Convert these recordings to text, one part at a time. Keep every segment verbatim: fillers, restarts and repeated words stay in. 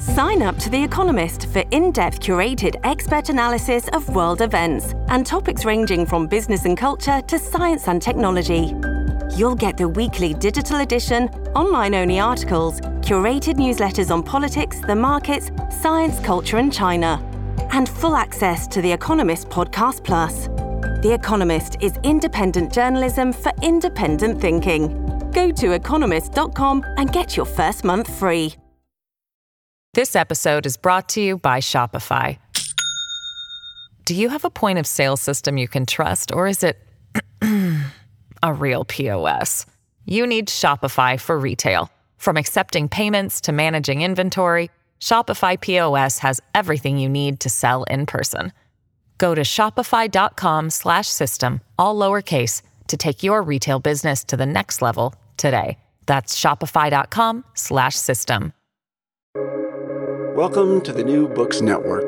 Sign up to The Economist for in-depth curated expert analysis of world events and topics ranging from business and culture to science and technology. You'll get the weekly digital edition, online-only articles, curated newsletters on politics, the markets, science, culture and China, and full access to The Economist Podcast Plus. The Economist is independent journalism for independent thinking. Go to economist dot com and get your first month free. This episode is brought to you by Shopify. Do you have a point of sale system you can trust, or is it a real P O S? You need Shopify for retail. From accepting payments to managing inventory, Shopify P O S has everything you need to sell in person. Go to shopify.com slash system, all lowercase, to take your retail business to the next level today. That's shopify.com slash system. Welcome to the New Books Network.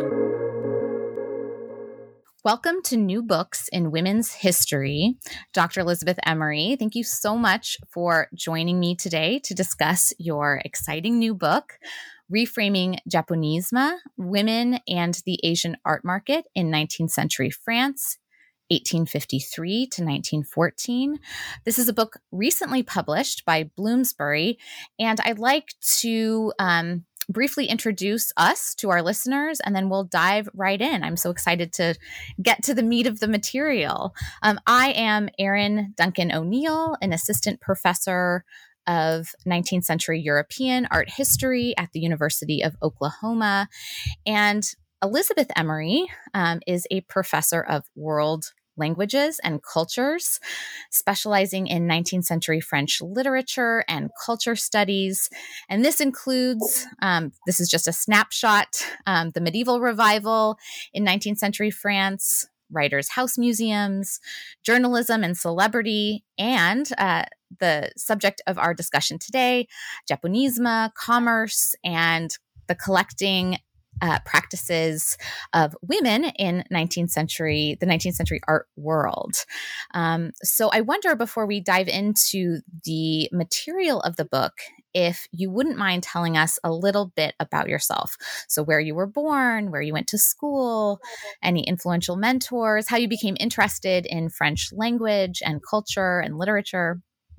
Welcome to New Books in Women's History. Doctor Elizabeth Emery, thank you so much for joining me today to discuss your exciting new book, Reframing Japonisme, Women and the Asian Art Market in nineteenth Century France, eighteen fifty-three to nineteen fourteen. This is a book recently published by Bloomsbury, and I'd like to um, briefly introduce us to our listeners, and then we'll dive right in. I'm so excited to get to the meat of the material. Um, I am Erin Duncan O'Neill, an assistant professor of nineteenth century European art history at the University of Oklahoma. And Elizabeth Emery um, is a professor of world languages and cultures, specializing in nineteenth century French literature and culture studies. And this includes, um, this is just a snapshot, um, the medieval revival in nineteenth century France, writers' house museums, journalism and celebrity, and uh, the subject of our discussion today, Japonisme, commerce, and the collecting Uh, practices of women in nineteenth century, the nineteenth century art world. Um, so I wonder, before we dive into the material of the book, if you wouldn't mind telling us a little bit about yourself. So where you were born, where you went to school, any influential mentors, how you became interested in French language and culture and literature.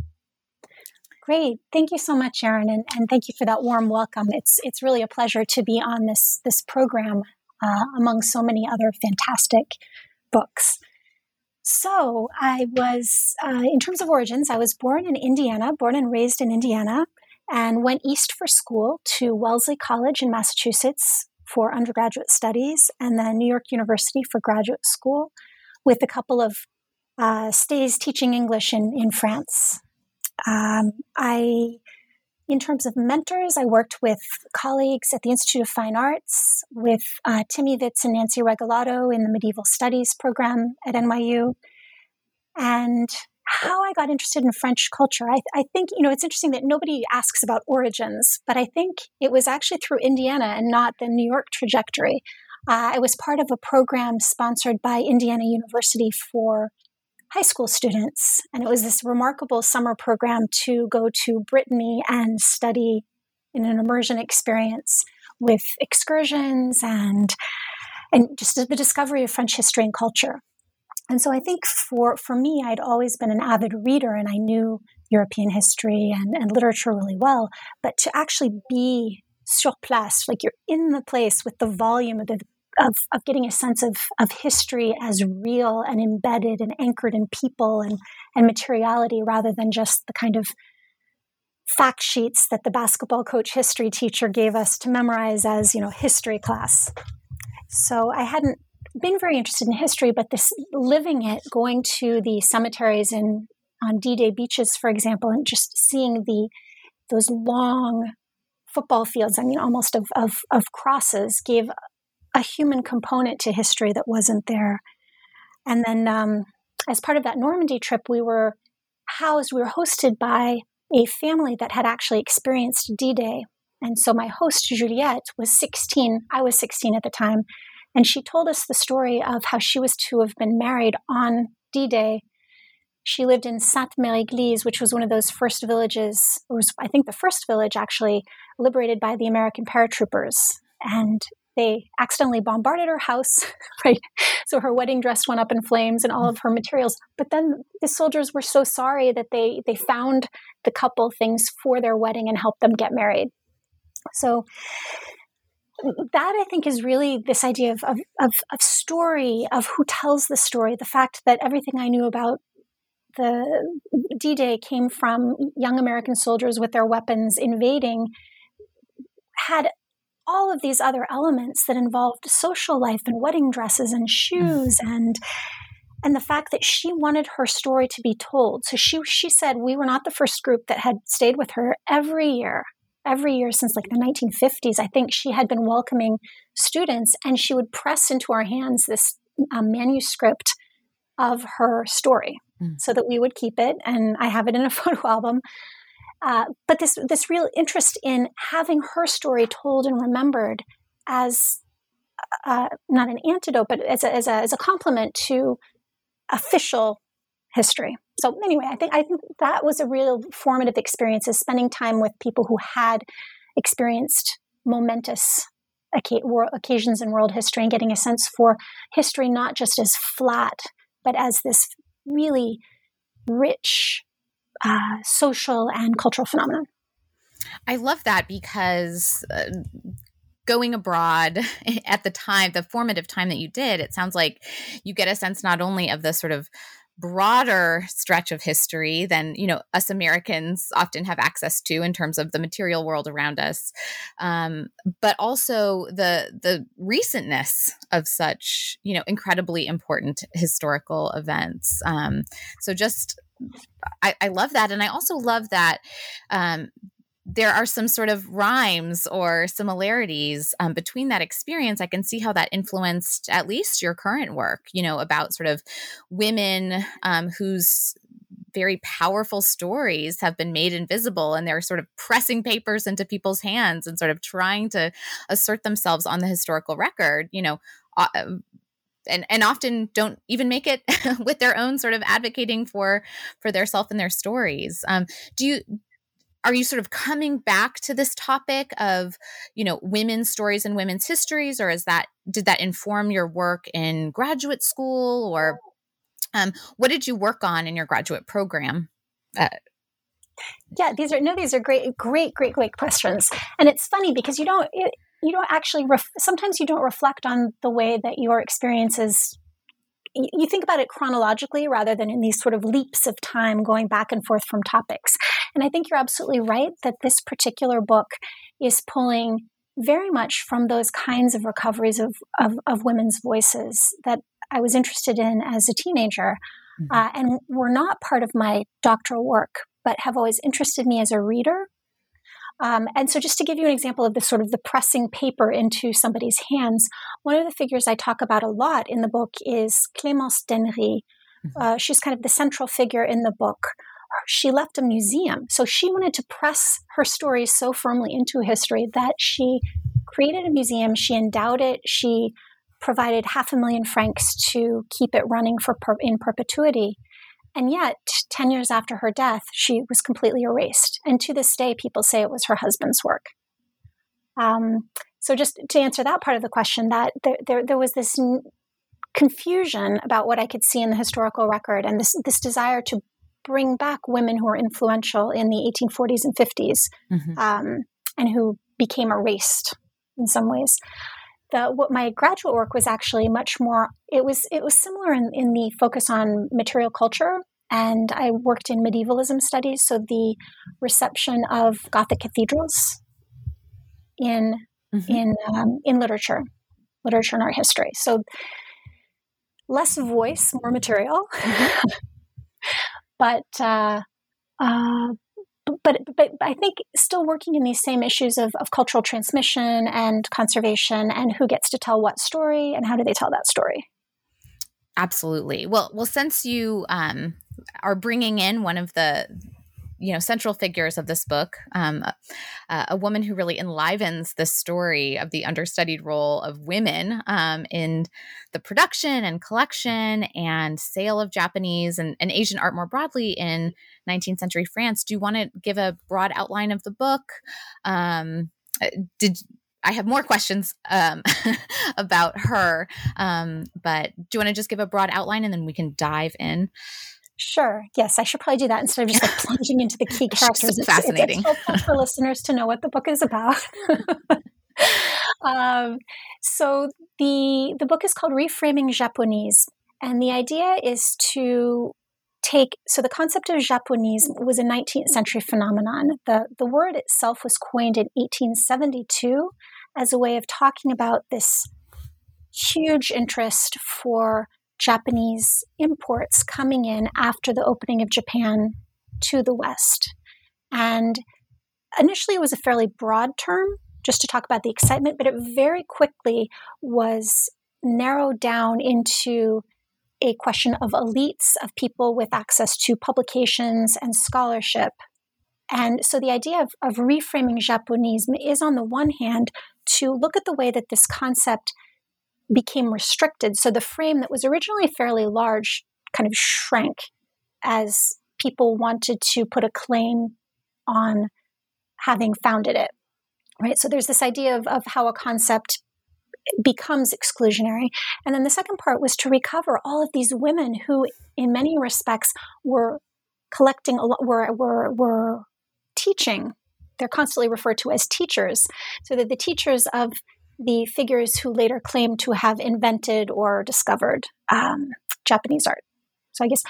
Great. Thank you so much, Erin, and, and thank you for that warm welcome. It's it's really a pleasure to be on this, this program uh, among so many other fantastic books. So I was, uh, in terms of origins, I was born in Indiana, born and raised in Indiana, and went east for school to Wellesley College in Massachusetts for undergraduate studies, and then New York University for graduate school, with a couple of uh, stays teaching English in, in France. Um, I, in terms of mentors, I worked with colleagues at the Institute of Fine Arts, with uh, Timmy Vitz and Nancy Regalado in the Medieval Studies program at N Y U. And how I got interested in French culture, I, I think, you know, it's interesting that nobody asks about origins, but I think it was actually through Indiana and not the New York trajectory. Uh, I was part of a program sponsored by Indiana University for high school students. And it was this remarkable summer program to go to Brittany and study in an immersion experience with excursions and and just the discovery of French history and culture. And so I think for, for me, I'd always been an avid reader and I knew European history and, and literature really well. But to actually be sur place, like you're in the place with the volume of the Of, of getting a sense of, of history as real and embedded and anchored in people and, and materiality, rather than just the kind of fact sheets that the basketball coach history teacher gave us to memorize as, you know, history class. So I hadn't been very interested in history, but this living it, going to the cemeteries in on D-Day beaches, for example, and just seeing the those long football fields, I mean, almost of of, of crosses, gave a human component to history that wasn't there. And then um, as part of that Normandy trip, we were housed, we were hosted by a family that had actually experienced D-Day. And so my host, Juliette, was sixteen. I was sixteen at the time. And she told us the story of how she was to have been married on D-Day. She lived in Sainte-Mère-Église, which was one of those first villages, or was, I think, the first village actually liberated by the American paratroopers. And they accidentally bombarded her house, right? So her wedding dress went up in flames and all of her materials. But then the soldiers were so sorry that they they found the couple things for their wedding and helped them get married. So that, I think, is really this idea of, of, of, of story, of who tells the story, the fact that everything I knew about the D-Day came from young American soldiers with their weapons invading had all of these other elements that involved social life and wedding dresses and shoes mm. and and the fact that she wanted her story to be told. So she she said we were not the first group that had stayed with her. Every year, every year since like the nineteen fifties, I think she had been welcoming students, and she would press into our hands this um, manuscript of her story mm. so that we would keep it. And I have it in a photo album. Uh, but this this real interest in having her story told and remembered as uh, not an antidote, but as a, as a as a complement to official history. So anyway, I think I think that was a real formative experience, is spending time with people who had experienced momentous occasions in world history and getting a sense for history not just as flat, but as this really rich Uh, social and cultural phenomenon. I love that, because uh, going abroad at the time, the formative time that you did, it sounds like you get a sense not only of the sort of broader stretch of history than, you know, us Americans often have access to in terms of the material world around us, um, but also the the recentness of such, you know, incredibly important historical events. Um, so just I, I love that. And I also love that um, there are some sort of rhymes or similarities um, between that experience. I can see how that influenced at least your current work, you know, about sort of women um, whose very powerful stories have been made invisible, and they're sort of pressing papers into people's hands and sort of trying to assert themselves on the historical record, you know, uh, And, and often don't even make it with their own sort of advocating for for their self and their stories. Um, do you are you sort of coming back to this topic of, you know, women's stories and women's histories, or is that did that inform your work in graduate school, or um, what did you work on in your graduate program? Uh, yeah, these are no, these are great, great, great, great questions, and it's funny because you don't. It, You don't actually, ref- sometimes you don't reflect on the way that your experiences, you, you think about it chronologically rather than in these sort of leaps of time going back and forth from topics. And I think you're absolutely right that this particular book is pulling very much from those kinds of recoveries of, of, of women's voices that I was interested in as a teenager, mm-hmm. uh, and were not part of my doctoral work, but have always interested me as a reader. Um, and so just to give you an example of the sort of the pressing paper into somebody's hands, one of the figures I talk about a lot in the book is Clémence d'Henry. Mm-hmm. Uh, she's kind of the central figure in the book. She left a museum. So she wanted to press her story so firmly into history that she created a museum. She endowed it. She provided half a million francs to keep it running for per- in perpetuity. And yet, ten years after her death, she was completely erased. And to this day, people say it was her husband's work. Um, so just to answer that part of the question, that there, there, there was this n- confusion about what I could see in the historical record, and this, this desire to bring back women who were influential in the eighteen forties and fifties, mm-hmm. um, and who became erased in some ways. The, what my graduate work was actually much more, it was it was similar in, in the focus on material culture, and I worked in medievalism studies, so the reception of Gothic cathedrals in mm-hmm. in um, in literature, literature and art history. So less voice, more material, mm-hmm. but uh, uh, But, but I think still working in these same issues of, of cultural transmission and conservation, and who gets to tell what story and how do they tell that story. Absolutely. Well, well, since you um, are bringing in one of the you know, central figures of this book, um, uh, a woman who really enlivens the story of the understudied role of women um, in the production and collection and sale of Japanese and, and Asian art more broadly in nineteenth century France. Do you want to give a broad outline of the book? Um, did I have more questions um, about her, um, but do you want to just give a broad outline and then we can dive in? Sure. Yes, I should probably do that instead of just like plunging into the key characters. It's fascinating. It's, it's helpful for listeners to know what the book is about. um, so the the book is called Reframing Japonese, and the idea is to take. So the concept of Japonese was a nineteenth century phenomenon. the The word itself was coined in eighteen seventy-two as a way of talking about this huge interest for Japanese imports coming in after the opening of Japan to the West. And initially it was a fairly broad term just to talk about the excitement, but it very quickly was narrowed down into a question of elites, of people with access to publications and scholarship. And so the idea of, of reframing Japonese is, on the one hand, to look at the way that this concept became restricted. So the frame that was originally fairly large kind of shrank as people wanted to put a claim on having founded it, right? So there's this idea of, of how a concept becomes exclusionary. And then the second part was to recover all of these women who, in many respects, were collecting, a lot, were, were, were teaching. They're constantly referred to as teachers. So that the teachers of the figures who later claimed to have invented or discovered um, Japanese art. So I guess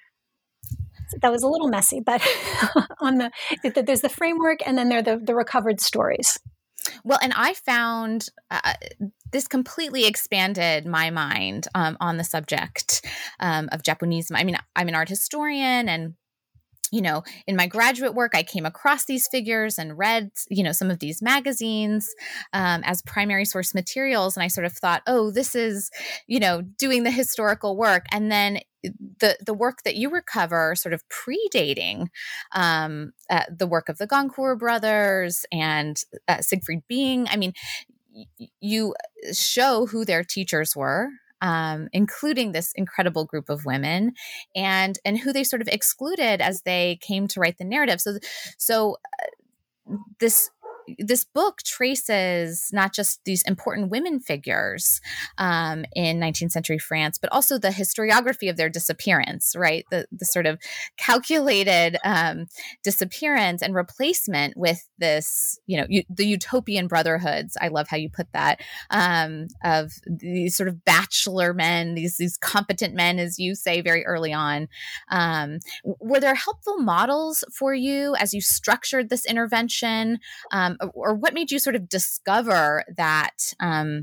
that was a little messy, but on the there's the framework, and then there are the, the recovered stories. Well, and I found uh, this completely expanded my mind um, on the subject um, of Japonism. I mean, I'm an art historian, and you know, in my graduate work, I came across these figures and read, you know, some of these magazines um, as primary source materials. And I sort of thought, oh, this is, you know, doing the historical work. And then the the work that you recover sort of predating um, uh, the work of the Goncourt brothers and uh, Siegfried Bing. I mean, y- you show who their teachers were. Um, including this incredible group of women, and and who they sort of excluded as they came to write the narrative. So, so uh, this this book traces not just these important women figures um, in nineteenth century France, but also the historiography of their disappearance, right? The the sort of calculated um, disappearance and replacement with this, you know, u- the utopian brotherhoods. I love how you put that, um, of these sort of bachelor men, these these competent men, as you say very early on. Um, were there helpful models for you as you structured this intervention? Um, or what made you sort of discover that um,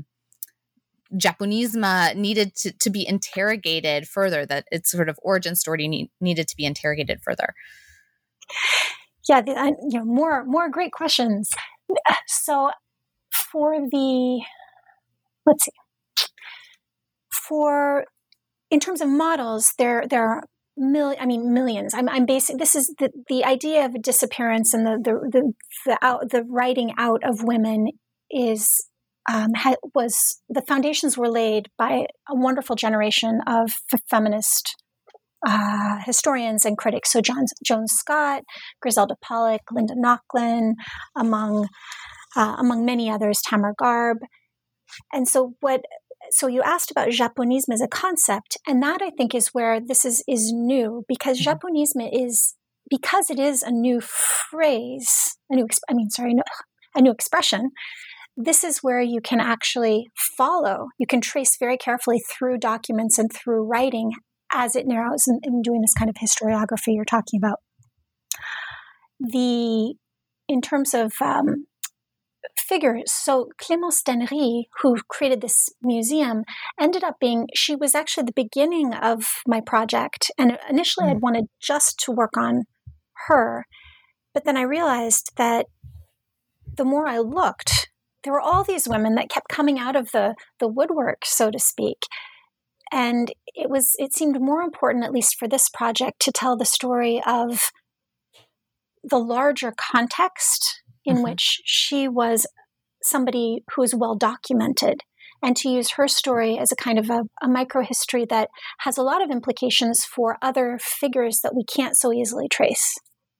Japonism needed to, to be interrogated further, that its sort of origin story need, needed to be interrogated further? Yeah, the, uh, you know, more more great questions. So for the, let's see, for, in terms of models, there there are Mil- I mean, millions. I'm, I'm basing, this is the, the idea of disappearance and the, the, the, the, out, the writing out of women is, um, ha- was, the foundations were laid by a wonderful generation of f- feminist uh, historians and critics. So John, Joan Scott, Griselda Pollock, Linda Nochlin, among, uh, among many others, Tamar Garb. And so what, So you asked about Japonisme as a concept, and that I think is where this is is new, because mm-hmm. Japonisme is, because it is a new phrase, a new, I mean, sorry, no, a new expression. This is where you can actually follow, you can trace very carefully through documents and through writing as it narrows, and, and doing this kind of historiography you're talking about. The, in terms of um, figures. So Clémence d'Henry, who created this museum, ended up being, she was actually the beginning of my project. And initially mm. I'd wanted just to work on her. But then I realized that the more I looked, there were all these women that kept coming out of the, the woodwork, so to speak. And it was, it seemed more important, at least for this project, to tell the story of the larger context in mm-hmm. which she was somebody who is well documented, and to use her story as a kind of a, a microhistory that has a lot of implications for other figures that we can't so easily trace.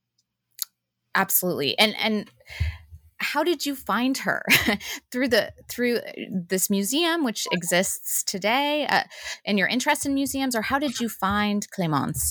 Absolutely. And and how did you find her? through the through this museum, which exists today, uh, and your interest in museums, or how did you find Clémence?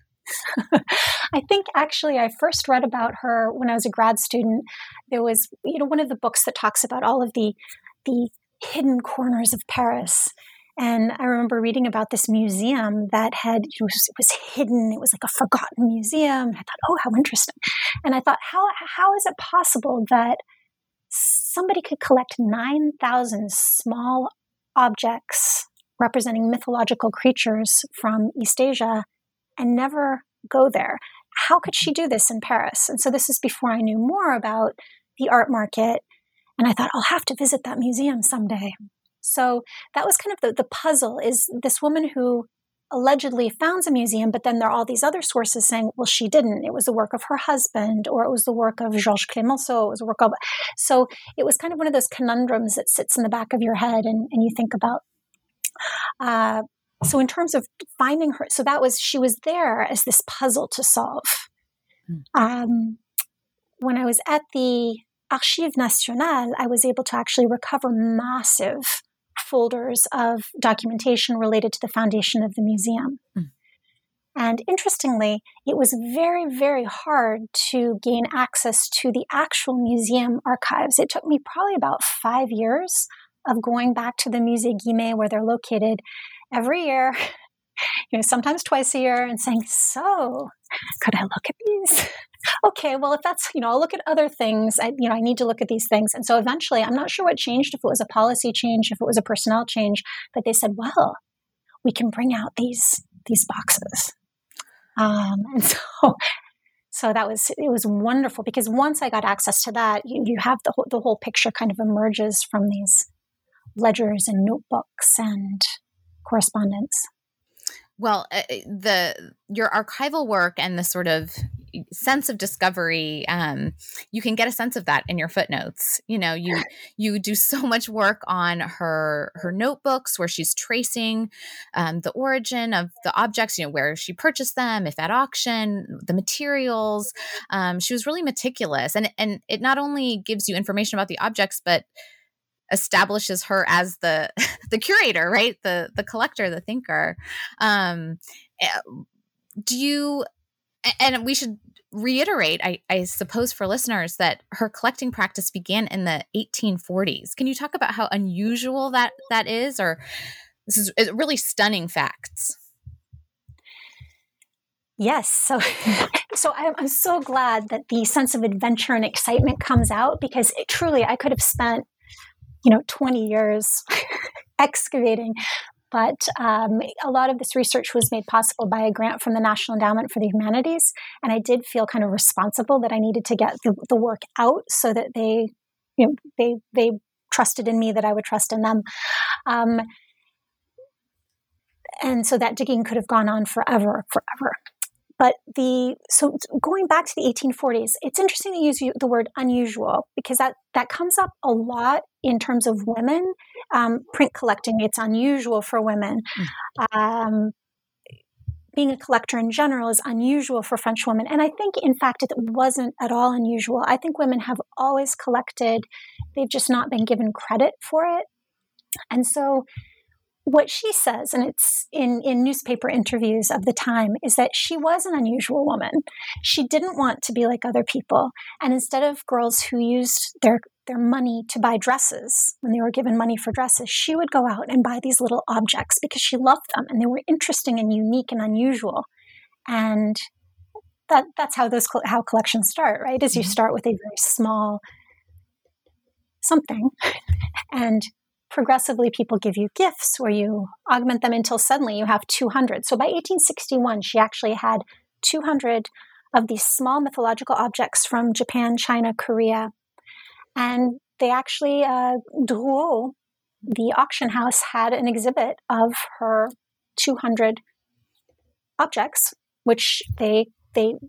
I think actually I first read about her when I was a grad student. There was, you know, one of the books that talks about all of the the hidden corners of Paris. And I remember reading about this museum that had, it was, it was hidden. It was like a forgotten museum. And I thought, oh, how interesting. And I thought, how how is it possible that somebody could collect nine thousand small objects representing mythological creatures from East Asia and never go there? How could she do this in Paris? And so this is before I knew more about the art market. And I thought, I'll have to visit that museum someday. So that was kind of the, the puzzle, is this woman who allegedly founds a museum, but then there are all these other sources saying, well, she didn't. It was the work of her husband, or it was the work of Georges Clemenceau. It was a work of... So it was kind of one of those conundrums that sits in the back of your head and, and you think about. Uh, so in terms of finding her, so that was, she was there as this puzzle to solve. Hmm. Um, when I was at the Archives Nationales, I was able to actually recover massive folders of documentation related to the foundation of the museum. Mm. And interestingly, it was very, very hard to gain access to the actual museum archives. It took me probably about five years of going back to the Musée Guimet, where they're located, every year, you know, sometimes twice a year, and saying, so, could I look at these? Okay, well, if that's, you know, I'll look at other things. I, you know, I need to look at these things. And so eventually, I'm not sure what changed, if it was a policy change, if it was a personnel change, but they said, well, we can bring out these, these boxes. Um, and so, so that was, it was wonderful, because once I got access to that, you, you have the whole, the whole picture kind of emerges from these ledgers and notebooks and correspondence. Well, uh, the your archival work and the sort of sense of discovery, um, you can get a sense of that in your footnotes. You know, you you do so much work on her her notebooks, where she's tracing um, the origin of the objects, you know, where she purchased them, if at auction, the materials. Um, she was really meticulous, and and it not only gives you information about the objects, but establishes her as the the curator, right? The the collector, the thinker. Um, do you? And we should reiterate, I, I suppose, for listeners, that her collecting practice began in the eighteen forties. Can you talk about how unusual that that is, or this is really stunning facts? Yes. So, so I'm, I'm so glad that the sense of adventure and excitement comes out, because it, truly, I could have spent, you know, twenty years excavating. But um, a lot of this research was made possible by a grant from the National Endowment for the Humanities. And I did feel kind of responsible that I needed to get the, the work out so that they, you know, they, they trusted in me, that I would trust in them. Um, and so that digging could have gone on forever, forever. But the, so going back to the eighteen forties, it's interesting to use the word unusual, because that, that comes up a lot in terms of women. Um, print collecting, it's unusual for women. Mm. Um, being a collector in general is unusual for French women. And I think, in fact, it wasn't at all unusual. I think women have always collected. They've just not been given credit for it. And so what she says, and it's in, in newspaper interviews of the time, is that she was an unusual woman. She didn't want to be like other people. And instead of girls who used their, their money to buy dresses, when they were given money for dresses, she would go out and buy these little objects because she loved them and they were interesting and unique and unusual. And that that's how those how collections start, right? Is you start with a very small something, and progressively people give you gifts, or you augment them until suddenly you have two hundred. So by eighteen sixty-one, she actually had two hundred of these small mythological objects from Japan, China, Korea. And they actually, uh, Drouot, the auction house, had an exhibit of her two hundred objects, which they they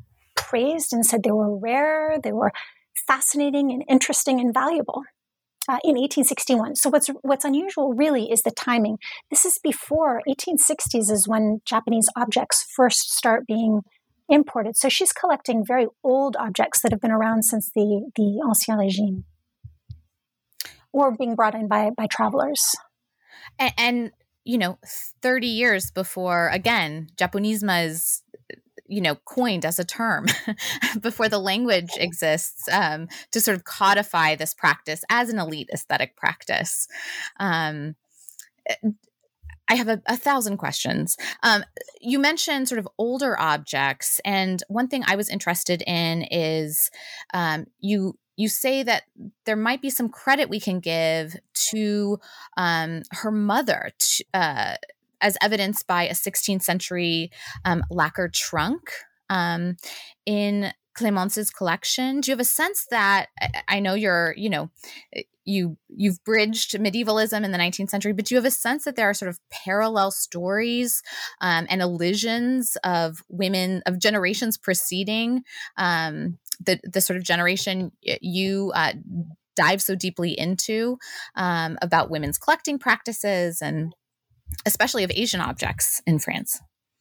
praised and said they were rare, they were fascinating and interesting and valuable uh, in eighteen sixty-one. So what's what's unusual really is the timing. This is before eighteen sixties is when Japanese objects first start being imported. So she's collecting very old objects that have been around since the, the Ancien Régime or being brought in by, by travelers. And, and, you know, thirty years before, again, Japonismo is, you know, coined as a term before the language exists um, to sort of codify this practice as an elite aesthetic practice. Um, I have a, a thousand questions. Um, you mentioned sort of older objects, and one thing I was interested in is um, you you say that there might be some credit we can give to um, her mother, to, uh, as evidenced by a sixteenth century um, lacquer trunk um, in Clémence's collection. Do you have a sense that, I know you're, you know, you, you've bridged medievalism in the nineteenth century, but do you have a sense that there are sort of parallel stories um, and elisions of women, of generations preceding um, the, the sort of generation you uh, dive so deeply into um, about women's collecting practices and especially of Asian objects in France?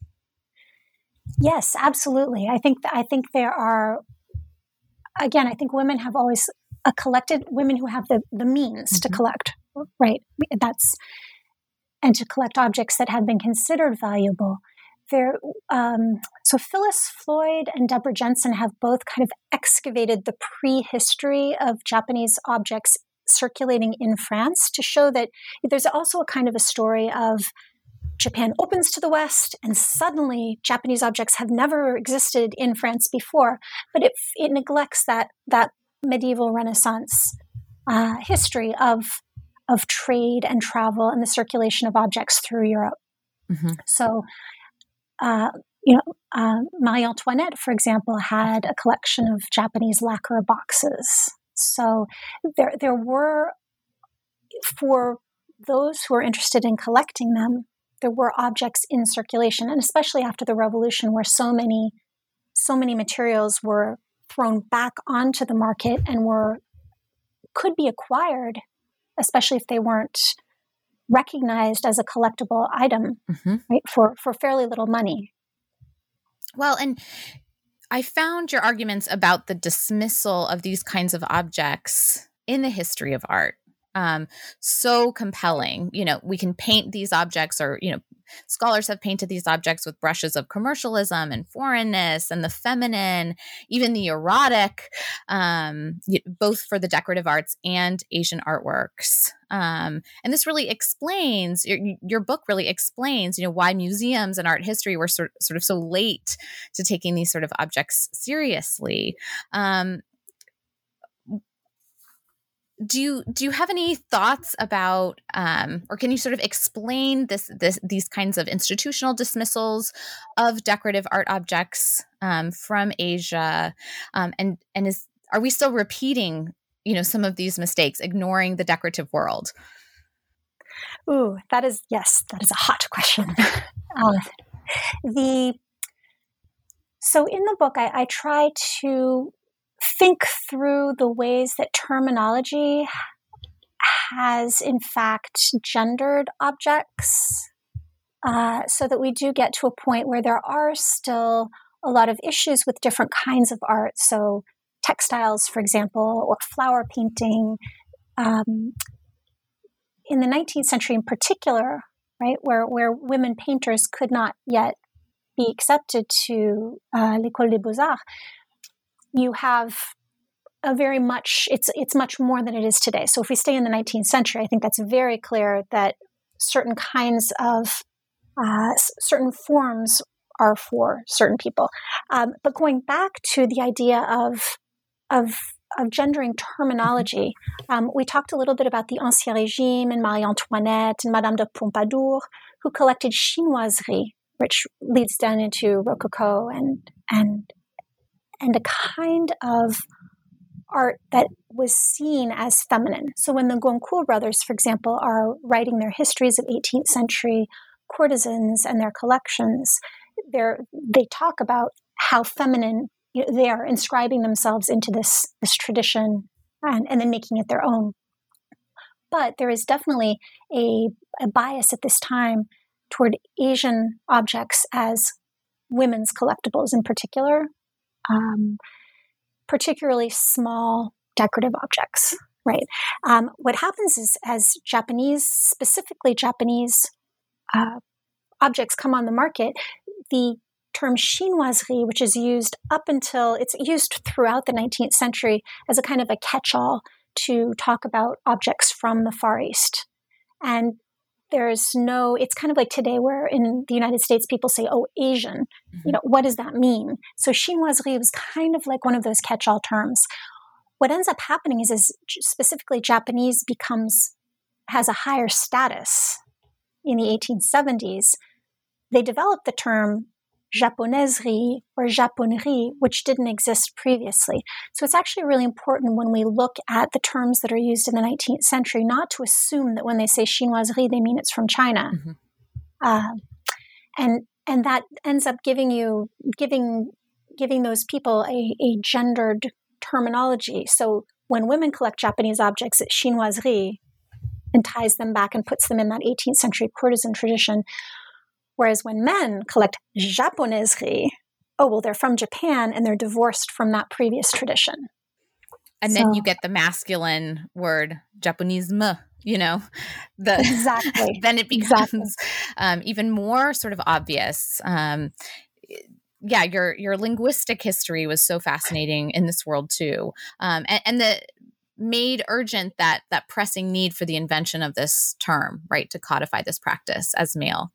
Yes, absolutely. I think I think there are, again, I think women have always a collected, women who have the, the means mm-hmm. to collect, right? That's, and to collect objects that have been considered valuable. There, um, so Phyllis Floyd and Deborah Jensen have both kind of excavated the prehistory of Japanese objects circulating in France to show that there's also a kind of a story of Japan opens to the West and suddenly Japanese objects have never existed in France before, but it, it neglects that that medieval Renaissance uh, history of of trade and travel and the circulation of objects through Europe. Mm-hmm. So, uh, you know, uh, Marie Antoinette, for example, had a collection of Japanese lacquer boxes. So there, there were, for those who are interested in collecting them, there were objects in circulation, and especially after the Revolution, where so many, so many materials were thrown back onto the market and were could be acquired, especially if they weren't recognized as a collectible item, mm-hmm. right, for for fairly little money. Well, and I found your arguments about the dismissal of these kinds of objects in the history of art um, so compelling. You know, we can paint these objects, or, you know, scholars have painted these objects with brushes of commercialism and foreignness and the feminine, even the erotic, um, both for the decorative arts and Asian artworks. Um, and this really explains, your, your book really explains, you know, why museums and art history were sort, sort of so late to taking these sort of objects seriously. Um, Do you do you have any thoughts about, um, or can you sort of explain this this these kinds of institutional dismissals of decorative art objects um, from Asia, um, and and is are we still repeating, you know, some of these mistakes, ignoring the decorative world? Ooh, that is yes, that is a hot question. uh, the so in the book, I, I try to think through the ways that terminology has, in fact, gendered objects, uh, so that we do get to a point where there are still a lot of issues with different kinds of art. So textiles, for example, or flower painting. Um, in the nineteenth century in particular, right, where, where women painters could not yet be accepted to uh, l'École des Beaux-Arts, you have a very much, it's it's much more than it is today. So if we stay in the nineteenth century, I think that's very clear that certain kinds of, uh, certain forms are for certain people. Um, but going back to the idea of, of, of gendering terminology, um, we talked a little bit about the Ancien Régime and Marie Antoinette and Madame de Pompadour, who collected chinoiserie, which leads down into Rococo and and and a kind of art that was seen as feminine. So when the Goncourt brothers, for example, are writing their histories of eighteenth century courtesans and their collections, they they talk about how feminine you know, they are inscribing themselves into this this tradition and, and then making it their own. But there is definitely a, a bias at this time toward Asian objects as women's collectibles in particular, um, particularly small decorative objects, right? Um, what happens is as Japanese, specifically Japanese uh, objects come on the market, the term chinoiserie, which is used up until, it's used throughout the nineteenth century as a kind of a catch-all to talk about objects from the Far East. And there's no, it's kind of like today where in the United States people say, oh, Asian. Mm-hmm. You know, what does that mean? So chinoiserie was kind of like one of those catch-all terms. What ends up happening is, is specifically Japanese becomes, has a higher status in the eighteen seventies. They developed the term japonaiserie or japonerie, which didn't exist previously. So it's actually really important when we look at the terms that are used in the nineteenth century, not to assume that when they say chinoiserie, they mean it's from China. Mm-hmm. Uh, and and that ends up giving you giving giving those people a, a gendered terminology. So when women collect Japanese objects, it's chinoiserie and ties them back and puts them in that eighteenth century courtesan tradition. Whereas when men collect japonaiserie, oh, well, they're from Japan and they're divorced from that previous tradition. And so, then you get the masculine word, Japonisme, you know, the, exactly. Then it becomes exactly. um, even more sort of obvious. Um, yeah, your your linguistic history was so fascinating in this world too. Um, and, and the made urgent that that pressing need for the invention of this term, right, to codify this practice as male.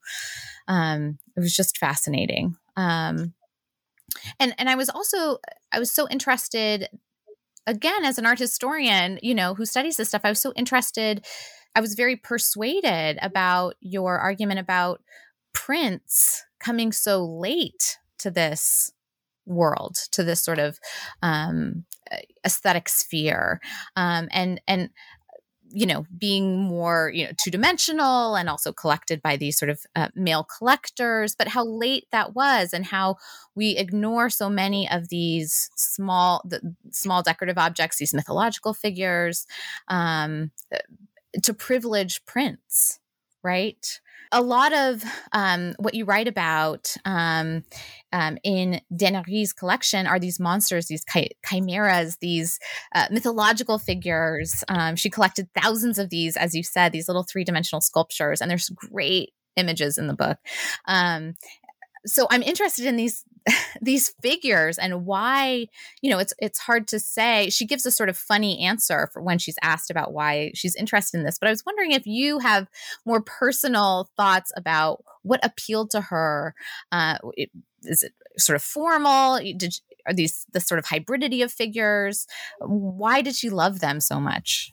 Um, it was just fascinating. Um, and and I was also I was so interested, again, as an art historian, you know, who studies this stuff. I was so interested. I was very persuaded about your argument about prints coming so late to this world, to this sort of um, aesthetic sphere, um, and and you know, being more, you know, two-dimensional and also collected by these sort of uh, male collectors, but how late that was and how we ignore so many of these small, the, small decorative objects, these mythological figures, um, to privilege prints, right? A lot of um, what you write about um, um, in Dennery's collection are these monsters, these chi- chimeras, these uh, mythological figures. Um, she collected thousands of these, as you said, these little three-dimensional sculptures, and there's great images in the book. Um, so I'm interested in these these figures and why, you know, it's it's hard to say. She gives a sort of funny answer for when she's asked about why she's interested in this. But I was wondering if you have more personal thoughts about what appealed to her. Uh, it, is it sort of formal? Did are these the sort of hybridity of figures? Why did she love them so much?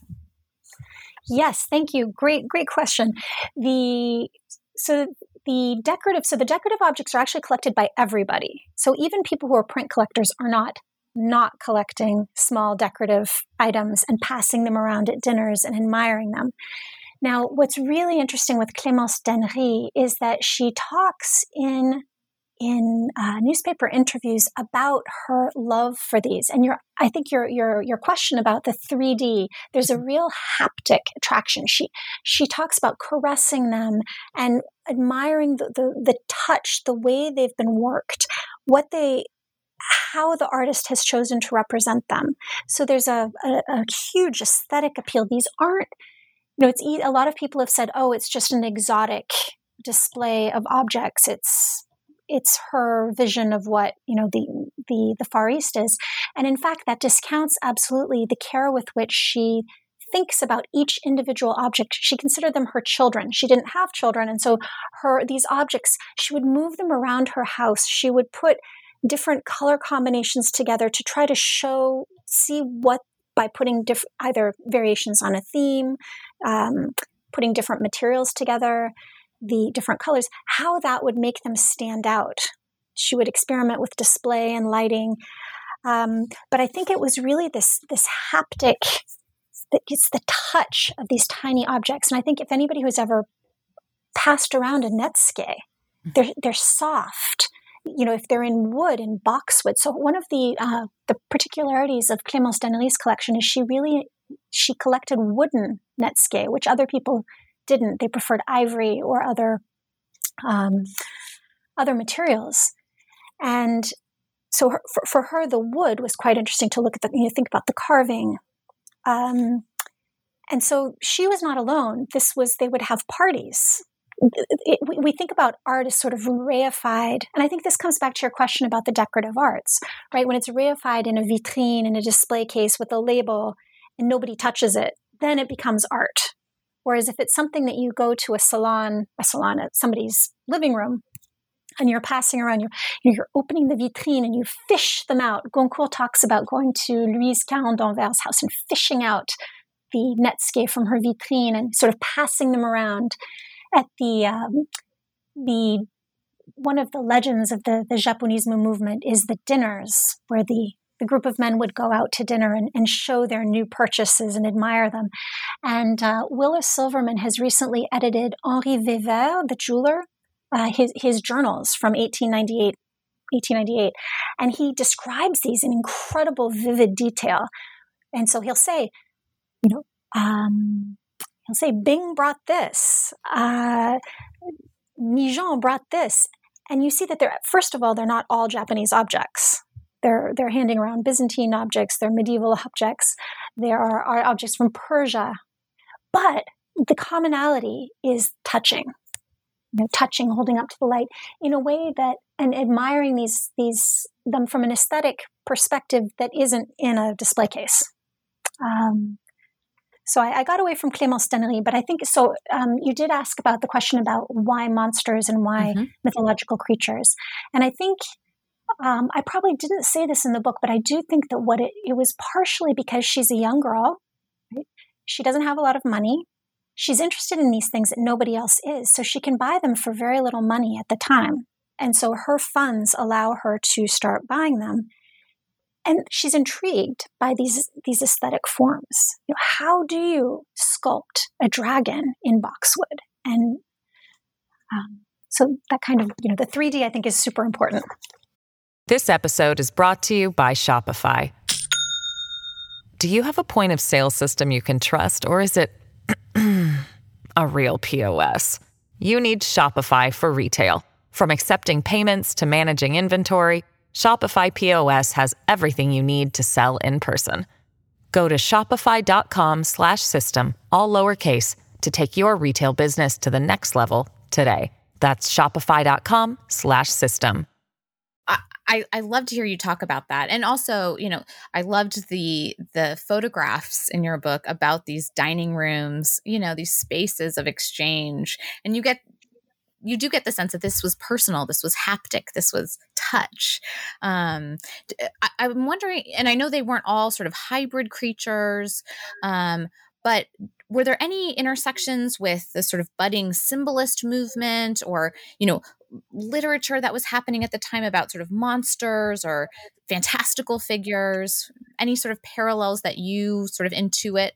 Yes, thank you. Great, great question. The so. The decorative, so the decorative objects are actually collected by everybody. So even people who are print collectors are not not collecting small decorative items and passing them around at dinners and admiring them. Now, what's really interesting with Clémence Dennery is that she talks in in uh, newspaper interviews about her love for these. And your, I think your your your question about the three D, there's a real haptic attraction. She she talks about caressing them and admiring the, the the touch, the way they've been worked, what they, how the artist has chosen to represent them. So there's a, a, a huge aesthetic appeal. These aren't, you know, it's a lot of people have said, oh, it's just an exotic display of objects. It's It's her vision of what, you know, the, the the Far East is. And in fact, that discounts absolutely the care with which she thinks about each individual object. She considered them her children. She didn't have children. And so her these objects, she would move them around her house. She would put different color combinations together to try to show, see what, by putting diff- either variations on a theme, um, putting different materials together, the different colors, how that would make them stand out. She would experiment with display and lighting. Um, but I think it was really this, this haptic, it's the touch of these tiny objects. And I think if anybody who's ever passed around a Netsuke, they're, they're soft. you know, if they're in wood and boxwood. So one of the uh, the particularities of Clémence d'Annery's collection is she really, she collected wooden netsuke, which other people didn't. They preferred ivory or other um, other materials. And so her, for, for her, the wood was quite interesting to look at. The, you know, think about the carving. Um, and so she was not alone. This was, they would have parties. It, it, we think about art as sort of reified. And I think this comes back to your question about the decorative arts, right? When it's reified in a vitrine, in a display case with a label, and nobody touches it, then it becomes art. Whereas if it's something that you go to a salon, a salon at somebody's living room, and you're passing around, you're, you're opening the vitrine and you fish them out. Goncourt talks about going to Louise Caron d'Anvers' house and fishing out the netsuke from her vitrine and sort of passing them around. At the, um, the one of the legends of the, the Japonismo movement is the dinners, where the, the group of men would go out to dinner and, and show their new purchases and admire them. And uh, Willis Silverman has recently edited Henri Weber, the jeweler, Uh, his his journals from eighteen ninety-eight, and he describes these in incredible, vivid detail. And so he'll say, you know, um, he'll say, Bing brought this, uh, Neigeon brought this, and you see that they're, first of all, they're not all Japanese objects. They're they're handing around Byzantine objects, they're medieval objects, there are, are objects from Persia, but the commonality is touching. You know, touching, holding up to the light in a way that, and admiring these these them from an aesthetic perspective that isn't in a display case. Um, so I, I got away from Clémence d'Annery, but I think so. Um, you did ask about the question about why monsters and why mm-hmm. mythological creatures, and I think um, I probably didn't say this in the book, but I do think that what it, it was partially because she's a young girl. Right? She doesn't have a lot of money. She's interested in these things that nobody else is, so she can buy them for very little money at the time. And so her funds allow her to start buying them. And she's intrigued by these, these aesthetic forms. You know, how do you sculpt a dragon in boxwood? And um, so that kind of, you know, the three D I think is super important. This episode is brought to you by Shopify. Do you have a point of sale system you can trust, or is it a real P O S? You need Shopify for retail. From accepting payments to managing inventory, Shopify P O S has everything you need to sell in person. Go to shopify.com slash system, all lowercase, to take your retail business to the next level today. That's shopify.com slash system. I, I love to hear you talk about that. And also, you know, I loved the the photographs in your book about these dining rooms, you know, these spaces of exchange. And you get, you do get the sense that this was personal, this was haptic, this was touch. Um, I, I'm wondering, and I know they weren't all sort of hybrid creatures, um, but were there any intersections with the sort of budding symbolist movement or, you know, literature that was happening at the time about sort of monsters or fantastical figures? Any sort of parallels that you sort of intuit?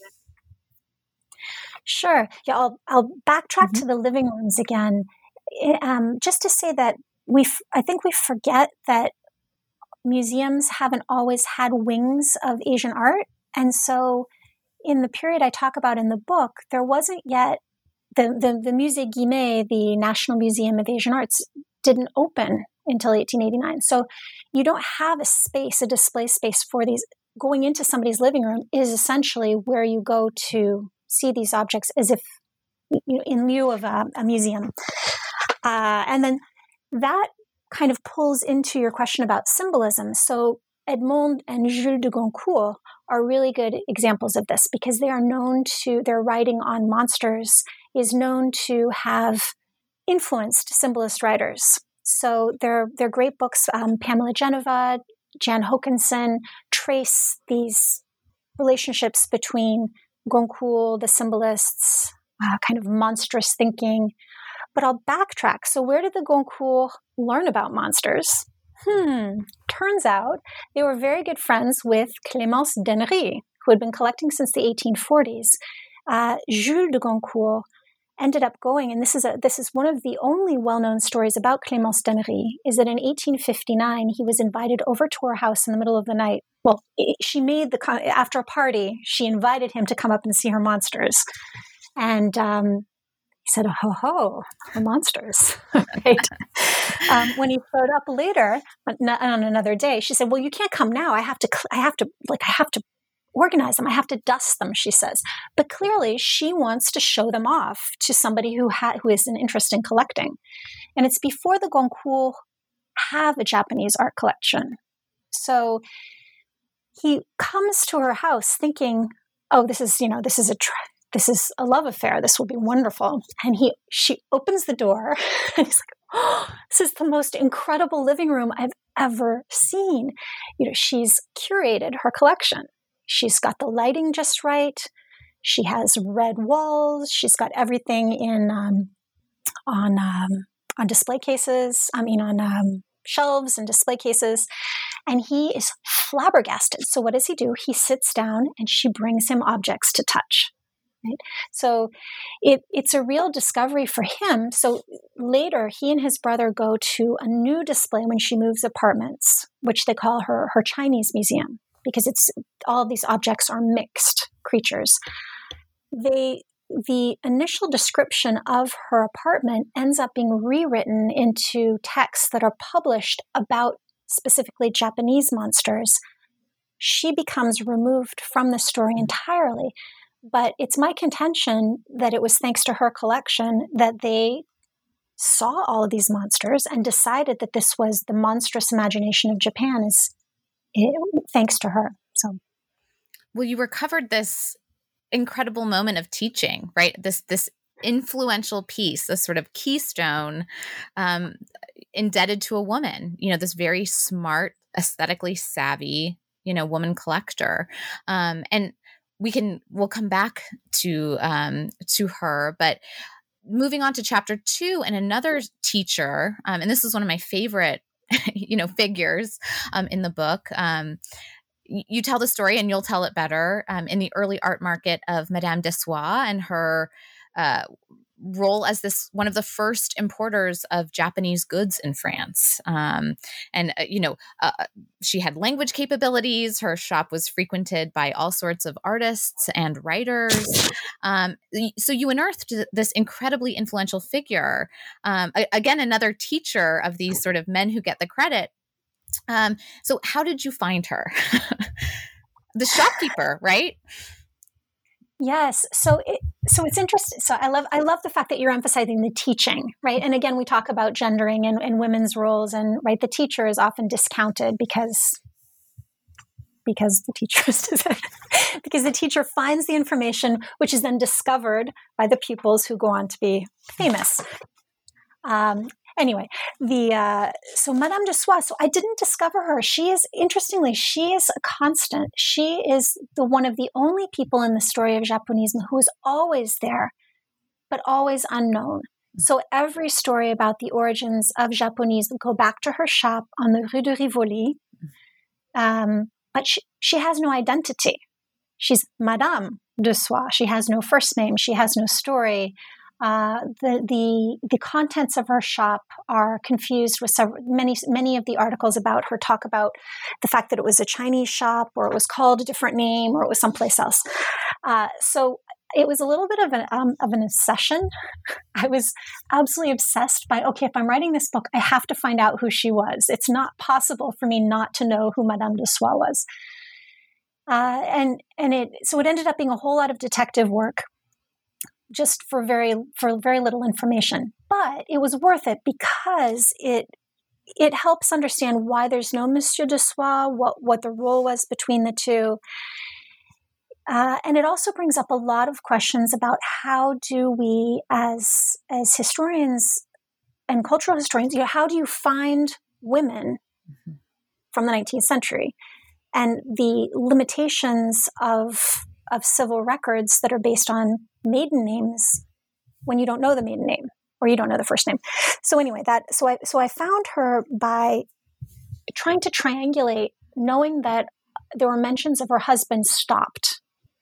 Sure. Yeah, I'll I'll backtrack Mm-hmm. to the living rooms again, um, just to say that we I think we forget that museums haven't always had wings of Asian art, and so in the period I talk about in the book, there wasn't yet the the, the Musée Guimet, the National Museum of Asian Arts, didn't open until eighteen eighty-nine. So you don't have a space, a display space for these. Going into somebody's living room is essentially where you go to see these objects as if, you know, in lieu of a, a museum. Uh, and then that kind of pulls into your question about symbolism. So Edmond and Jules de Goncourt are really good examples of this because they are known to, their writing on monsters is known to have influenced symbolist writers. So they're, they're great books. Um, Pamela Geneva, Jan Hokanson trace these relationships between Goncourt, the symbolists, uh, kind of monstrous thinking. But I'll backtrack. So where did the Goncourt learn about monsters? Hmm. Turns out they were very good friends with Clémence d'Annery, who had been collecting since the eighteen forties. Uh, Jules de Goncourt ended up going, and this is a this is one of the only well-known stories about Clémence d'Emery, is that in eighteen fifty-nine he was invited over to her house in the middle of the night. Well, she made the after a party, she invited him to come up and see her monsters, and um, he said, "Ho ho, the monsters!" Right? um, when he showed up later on, on another day, she said, "Well, you can't come now. I have to. I have to. Like, I have to." organize them. I have to dust them, she says. But clearly she wants to show them off to somebody who ha- who is an interest in collecting. And it's before the Goncourt have a Japanese art collection. So he comes to her house thinking, oh, this is, you know, this is a tr- this is a love affair. This will be wonderful. And he she opens the door and he's like, oh, this is the most incredible living room I've ever seen. You know, she's curated her collection. She's got the lighting just right. She has red walls. She's got everything in um, on um, on display cases. I mean, on um, shelves and display cases. And he is flabbergasted. So what does he do? He sits down and she brings him objects to touch. Right? So it, it's a real discovery for him. So later, he and his brother go to a new display when she moves apartments, which they call her her Chinese museum, because it's all of these objects are mixed creatures. They, the initial description of her apartment ends up being rewritten into texts that are published about specifically Japanese monsters. She becomes removed from the story entirely. But it's my contention that it was thanks to her collection that they saw all of these monsters and decided that this was the monstrous imagination of Japan is it, thanks to her. So, well, you recovered this incredible moment of teaching, right? This this influential piece, this sort of keystone, um, indebted to a woman. You know, this very smart, aesthetically savvy, you know, woman collector, um, and we can we'll come back to um, to her, but. Moving on to chapter two, and another teacher, um, and this is one of my favorite, you know, figures um, in the book. Um, you tell the story, and you'll tell it better, um, in the early art market of Madame Dessoir and her uh, role as this one of the first importers of Japanese goods in France. Um, and, uh, you know, uh, she had language capabilities. Her shop was frequented by all sorts of artists and writers. Um, so you unearthed this incredibly influential figure. Um, again, another teacher of these sort of men who get the credit. Um, so how did you find her? The shopkeeper, right? Yes. So it, so it's interesting. So I love I love the fact that you're emphasizing the teaching, right? And again, we talk about gendering and, and women's roles, and right, the teacher is often discounted because because the teacher is because the teacher finds the information, which is then discovered by the pupils who go on to be famous. Um, Anyway, the uh, so Madame Dessoir. So I didn't discover her. She is, interestingly, she is a constant. She is the one of the only people in the story of Japonisme who is always there, but always unknown. So every story about the origins of Japonisme go back to her shop on the Rue de Rivoli, um, but she, she has no identity. She's Madame Dessoir. She has no first name. She has no story. Uh, the the the contents of her shop are confused with several, many many of the articles about her talk about the fact that it was a Chinese shop, or it was called a different name, or it was someplace else. Uh, so it was a little bit of an um, of an obsession. I was absolutely obsessed by, okay, if I'm writing this book, I have to find out who she was. It's not possible for me not to know who Madame Dessoir was. Uh, and and it so it ended up being a whole lot of detective work, just for very for very little information. But it was worth it because it it helps understand why there's no Monsieur Dessoir, what, what the role was between the two. Uh, and it also brings up a lot of questions about how do we, as as historians and cultural historians, you know, how do you find women mm-hmm. from the nineteenth century? And the limitations of of civil records that are based on maiden names when you don't know the maiden name or you don't know the first name. So anyway, that so I so I found her by trying to triangulate, knowing that there were mentions of her husband stopped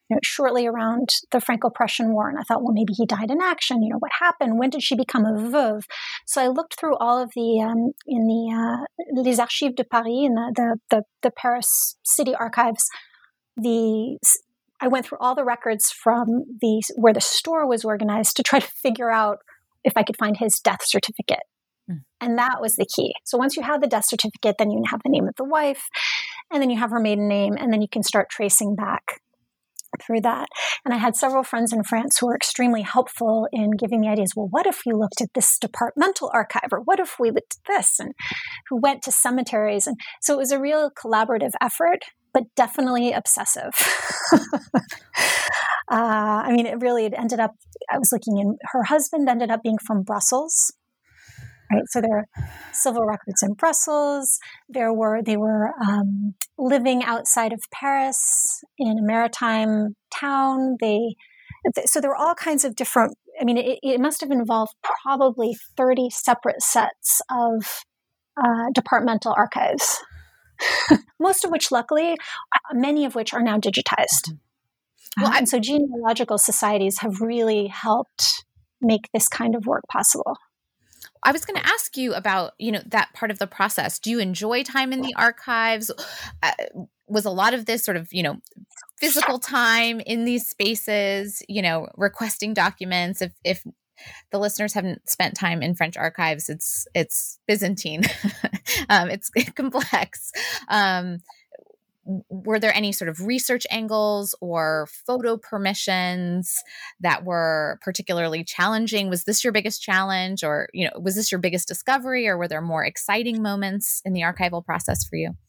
you know, shortly around the Franco-Prussian War. And I thought, well, maybe he died in action. You know, what happened? When did she become a veuve? So I looked through all of the, um, in the, uh, Les Archives de Paris, in the, the, the, the Paris city archives, the, I went through all the records from the, where the store was organized to try to figure out if I could find his death certificate. Mm. And that was the key. So once you have the death certificate, then you have the name of the wife, and then you have her maiden name, and then you can start tracing back through that. And I had several friends in France who were extremely helpful in giving me ideas. Well, what if we looked at this departmental archive, or what if we looked at this, and who went to cemeteries. And so it was a real collaborative effort, but definitely obsessive. uh, I mean, it really it ended up, I was looking in, her husband ended up being from Brussels. Right, so there are civil records in Brussels. There were they were um, living outside of Paris in a maritime town. They so there were all kinds of different. I mean, it, it must have involved probably thirty separate sets of uh, departmental archives, most of which, luckily, many of which are now digitized. Well, uh, and so genealogical societies have really helped make this kind of work possible. I was going to ask you about, you know, that part of the process. Do you enjoy time in the archives? Uh, was a lot of this sort of, you know, physical time in these spaces, you know, requesting documents? If if the listeners haven't spent time in French archives, it's it's Byzantine. um, it's complex. Um, were there any sort of research angles or photo permissions that were particularly challenging? Was this your biggest challenge, or, you know, was this your biggest discovery, or were there more exciting moments in the archival process for you?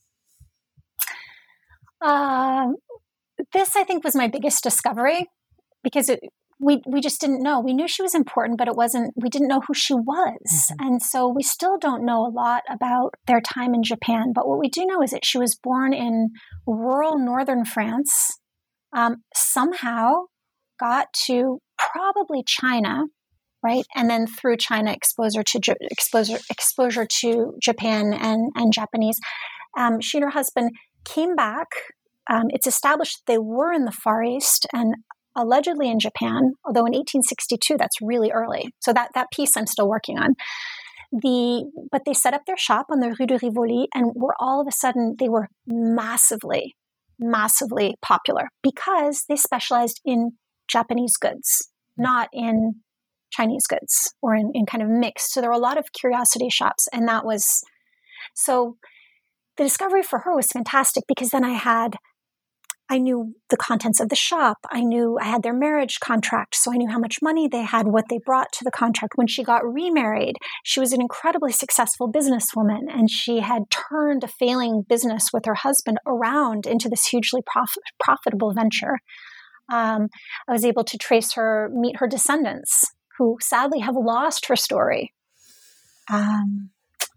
Uh, this, I think, was my biggest discovery, because it, we we just didn't know. We knew she was important, but it wasn't, we didn't know who she was. Mm-hmm. And so we still don't know a lot about their time in Japan. But what we do know is that she was born in rural northern France, um, somehow got to probably China, right? And then through China, exposure to exposure exposure to Japan and, and Japanese. Um, she and her husband came back. Um, it's established they were in the Far East and allegedly in Japan, although in eighteen sixty-two, that's really early. So that, that piece I'm still working on. The But they set up their shop on the Rue de Rivoli, and were all of a sudden, they were massively, massively popular because they specialized in Japanese goods, not in Chinese goods, or in, in kind of mixed. So there were a lot of curiosity shops, and that was, so the discovery for her was fantastic, because then I had I knew the contents of the shop. I knew I had their marriage contract, so I knew how much money they had, what they brought to the contract. When she got remarried, she was an incredibly successful businesswoman, and she had turned a failing business with her husband around into this hugely prof- profitable venture. Um, I was able to trace her, meet her descendants, who sadly have lost her story. Um,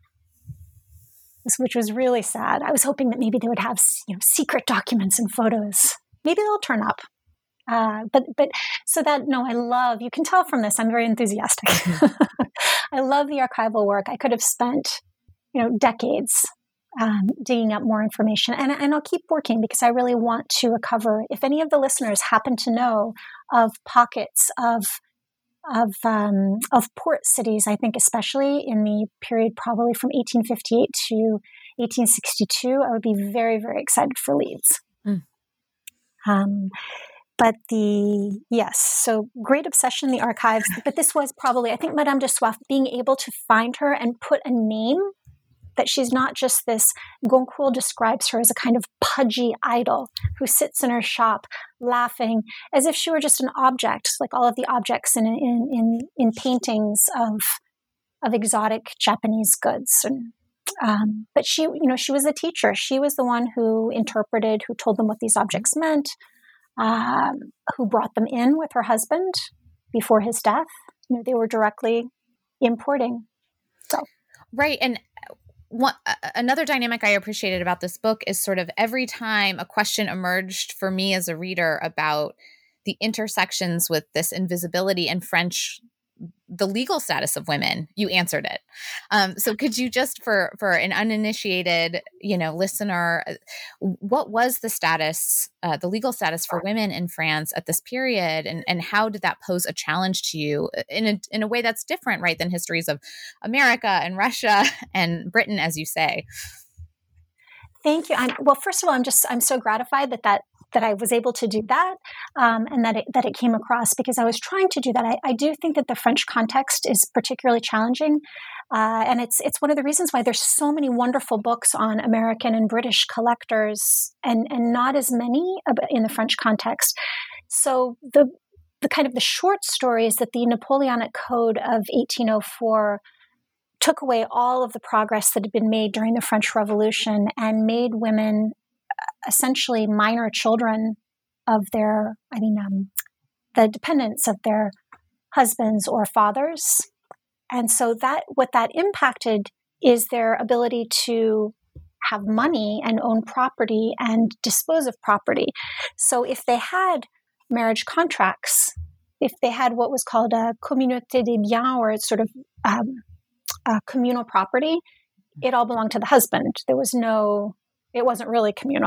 which was really sad. I was hoping that maybe they would have, you know, secret documents and photos. Maybe they'll turn up. Uh, but but so that, no, I love, you can tell from this, I'm very enthusiastic. I love the archival work. I could have spent, you know, decades um, digging up more information. And, and I'll keep working, because I really want to recover, if any of the listeners happen to know of pockets of of um, of port cities, I think especially in the period probably from eighteen fifty-eight to eighteen sixty-two, I would be very, very excited for leads. Mm. Um, but the, yes, so great obsession in the archives. But this was probably, I think, Madame de Soif, being able to find her and put a name, that she's not just this, Goncourt describes her as a kind of pudgy idol who sits in her shop laughing as if she were just an object, like all of the objects in in in, in paintings of of exotic Japanese goods. And, um, but she, you know, she was the teacher. She was the one who interpreted, who told them what these objects meant, um, who brought them in with her husband before his death. You know, they were directly importing. So, right. And One, another dynamic I appreciated about this book is sort of every time a question emerged for me as a reader about the intersections with this invisibility and French the legal status of women, you answered it. Um, so could you just, for, for an uninitiated, you know, listener, what was the status, uh, the legal status for women in France at this period? And, and how did that pose a challenge to you in a, in a way that's different, right, than histories of America and Russia and Britain, as you say? Thank you. I'm, well, first of all, I'm just, I'm so gratified that that, that I was able to do that um, and that it, that it came across, because I was trying to do that. I, I do think that the French context is particularly challenging. Uh, and it's, it's one of the reasons why there's so many wonderful books on American and British collectors and, and not as many in the French context. So the, the kind of the short story is that the Napoleonic Code of eighteen oh four took away all of the progress that had been made during the French Revolution and made women essentially minor children of their, I mean, um, the dependents of their husbands or fathers. And so that what that impacted is their ability to have money and own property and dispose of property. So if they had marriage contracts, if they had what was called a communauté des biens, or it's sort of um, Uh, communal property, it all belonged to the husband. There was no, it wasn't really communal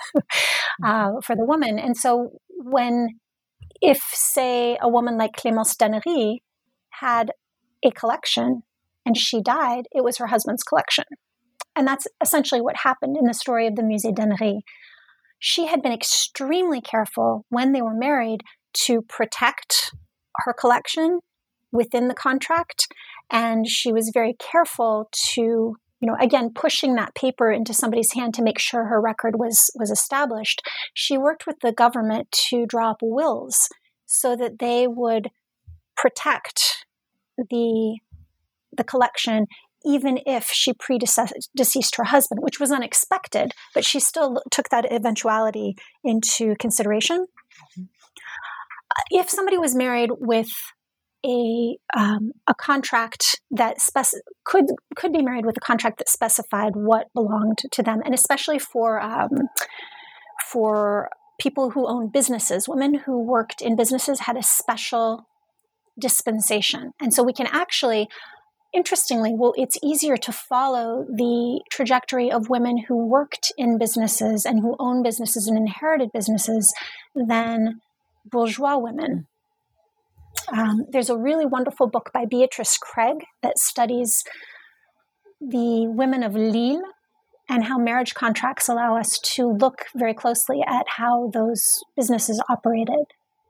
uh, for the woman. And so when, if say a woman like Clémence d'Annery had a collection and she died, it was her husband's collection. And that's essentially what happened in the story of the Musée d'Annery. She had been extremely careful when they were married to protect her collection within the contract. And she was very careful to, you know, again, pushing that paper into somebody's hand to make sure her record was, was established. She worked with the government to draw up wills so that they would protect the, the collection, even if she predeceased her husband, which was unexpected, but she still took that eventuality into consideration. If somebody was married with a um, a contract that spec- could could be married with a contract that specified what belonged to them, and especially for um, for people who own businesses, women who worked in businesses had a special dispensation, and so we can actually, interestingly, well, it's easier to follow the trajectory of women who worked in businesses and who own businesses and inherited businesses than bourgeois women. Um, there's a really wonderful book by Beatrice Craig that studies the women of Lille and how marriage contracts allow us to look very closely at how those businesses operated.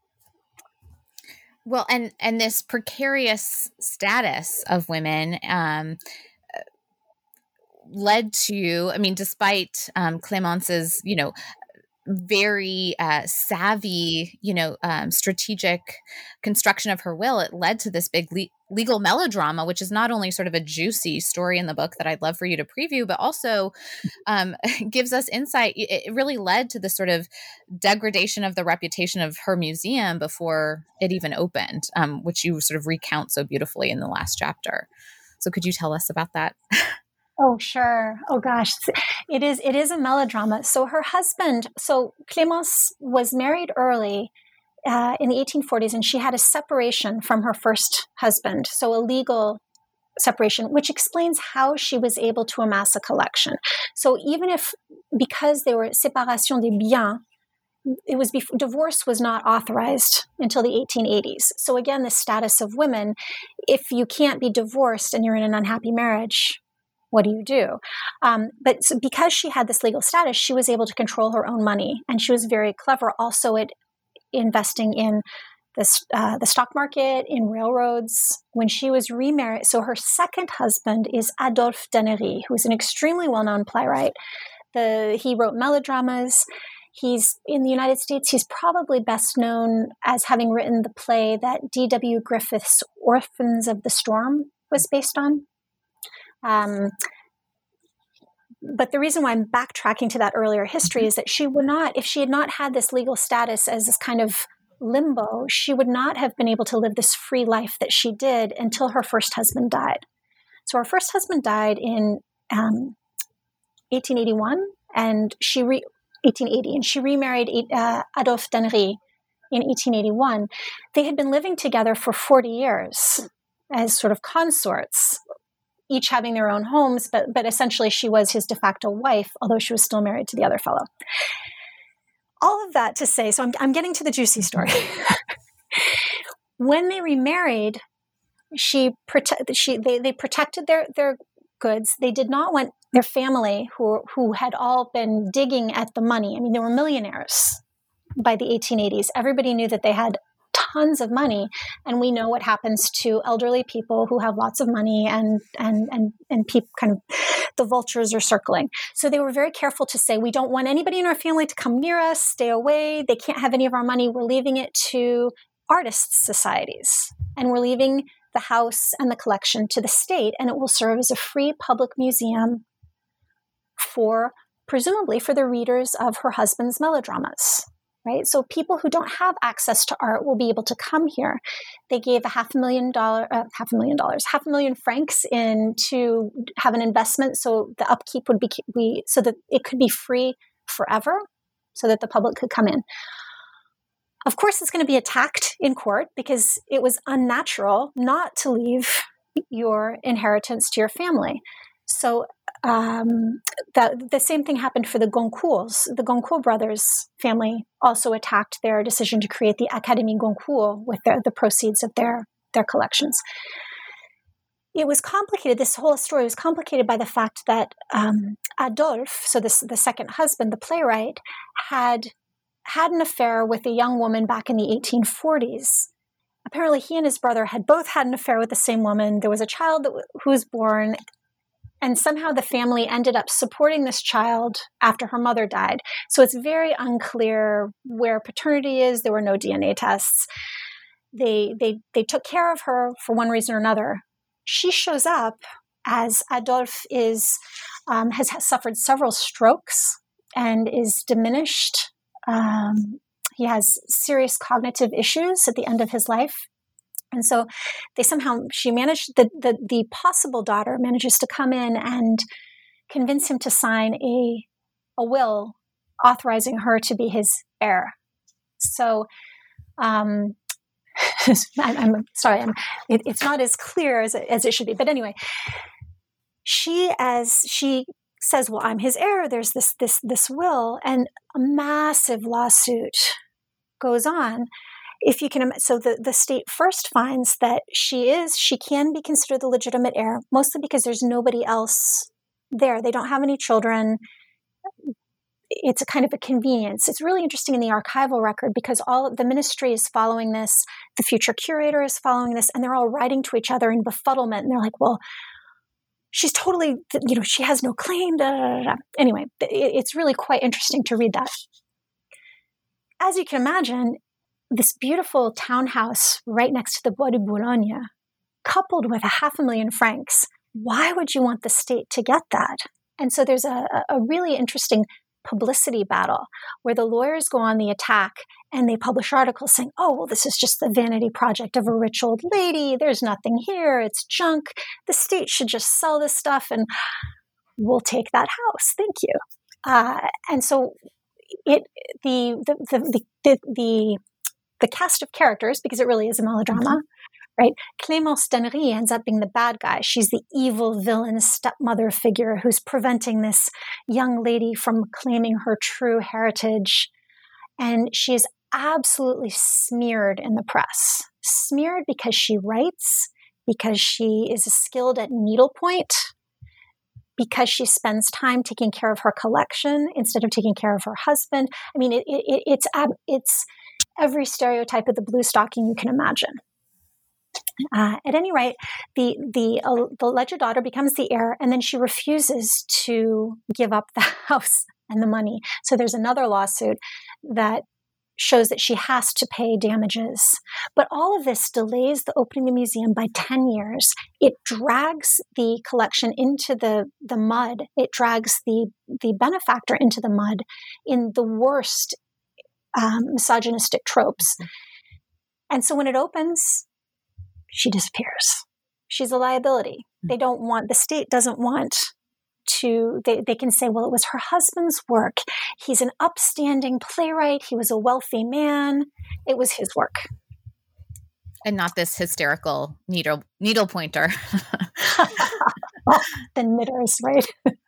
Well, and, and this precarious status of women um, led to, I mean, despite um, Clémence's, you know, very uh, savvy, you know, um, strategic construction of her will, it led to this big le- legal melodrama, which is not only sort of a juicy story in the book that I'd love for you to preview, but also um, gives us insight. It really led to the sort of degradation of the reputation of her museum before it even opened, um, which you sort of recount so beautifully in the last chapter. So could you tell us about that? Oh, sure. Oh, gosh. It is, it is a melodrama. So her husband, so Clémence was married early uh, in the eighteen forties, and she had a separation from her first husband. So a legal separation, which explains how she was able to amass a collection. So even if, because they were séparation des biens, it was before, divorce was not authorized until the eighteen eighties. So again, the status of women, if you can't be divorced and you're in an unhappy marriage, what do you do? Um, but so because she had this legal status, she was able to control her own money. And she was very clever also at investing in this, uh, the stock market, in railroads. When she was remarried, so her second husband is Adolphe d'Annery, who is an extremely well-known playwright. The, he wrote melodramas. He's in the United States, he's probably best known as having written the play that D W Griffith's Orphans of the Storm was based on. Um, but the reason why I'm backtracking to that earlier history is that she would not, if she had not had this legal status as this kind of limbo, she would not have been able to live this free life that she did until her first husband died. So her first husband died in um, eighteen eighty-one, and she re- eighteen eighty, and she remarried uh, Adolphe d'Annery in eighteen eighty-one. They had been living together for forty years. as sort of consorts, each having their own homes, but but essentially she was his de facto wife, although she was still married to the other fellow. All of that to say, so I'm, I'm getting to the juicy story. When they remarried, she prote- she they, they protected their, their goods. They did not want their family, who who had all been digging at the money. I mean, they were millionaires by the eighteen eighties. Everybody knew that they had tons of money, and we know what happens to elderly people who have lots of money, and and and and people kind of the vultures are circling. So they were very careful to say, we don't want anybody in our family to come near us, stay away. They can't have any of our money. We're leaving it to artists' societies, and we're leaving the house and the collection to the state, and it will serve as a free public museum for, presumably, for the readers of her husband's melodramas. Right? So people who don't have access to art will be able to come here. They gave a half a million dollar, uh, half a million dollars, half a million francs in to have an investment, so the upkeep would be, be so that it could be free forever, so that the public could come in. Of course, it's going to be attacked in court because it was unnatural not to leave your inheritance to your family. So um, that the same thing happened for the Goncourts. The Goncourt brothers' family also attacked their decision to create the Académie Goncourt with the, the proceeds of their, their collections. It was complicated. This whole story was complicated by the fact that um, Adolphe, so this, the second husband, the playwright, had had an affair with a young woman back in the eighteen forties. Apparently, he and his brother had both had an affair with the same woman. There was a child that w- who was born, and somehow the family ended up supporting this child after her mother died. So it's very unclear where paternity is. There were no D N A tests. They they they took care of her for one reason or another. She shows up as Adolphe is um, has, has suffered several strokes and is diminished. Um, he has serious cognitive issues at the end of his life. And so they somehow, she managed, the, the, the possible daughter manages to come in and convince him to sign a, a will authorizing her to be his heir. So, um, I'm, I'm sorry, I'm, it, it's not as clear as it, as it should be. But anyway, she, as she says, well, I'm his heir, there's this, this, this will, and a massive lawsuit goes on. If you can, so the, the state first finds that she is, she can be considered the legitimate heir, mostly because there's nobody else there. They don't have any children. It's a kind of a convenience. It's really interesting in the archival record because all of the ministry is following this, the future curator is following this, and they're all writing to each other in befuddlement. And they're like, well, she's totally, you know, she has no claim. Da, da, da, da. Anyway, it, it's really quite interesting to read that. As you can imagine, this beautiful townhouse right next to the Bois de Boulogne, coupled with a half a million francs, why would you want the state to get that? And so there's a, a really interesting publicity battle where the lawyers go on the attack and they publish articles saying, oh, well, this is just the vanity project of a rich old lady. There's nothing here. It's junk. The state should just sell this stuff and we'll take that house. Thank you. Uh, and so it the the the the, the, the the cast of characters, because it really is a melodrama, mm-hmm. right? Clémence d'Hennery ends up being the bad guy. She's the evil villain stepmother figure who's preventing this young lady from claiming her true heritage. And she is absolutely smeared in the press. Smeared because she writes, because she is skilled at needlepoint, because she spends time taking care of her collection instead of taking care of her husband. I mean, it, it, it's it's every stereotype of the blue stocking you can imagine. Uh, at any rate, the the uh, the alleged daughter becomes the heir, and then she refuses to give up the house and the money. So there's another lawsuit that shows that she has to pay damages. But all of this delays the opening of the museum by ten years. It drags the collection into the, the mud. It drags the, the benefactor into the mud in the worst um, misogynistic tropes. And so when it opens, she disappears. She's a liability. They don't want, the state doesn't want to, they, they can say, well, it was her husband's work. He's an upstanding playwright. He was a wealthy man. It was his work. And not this hysterical needle needle pointer. Oh, the knitters, right?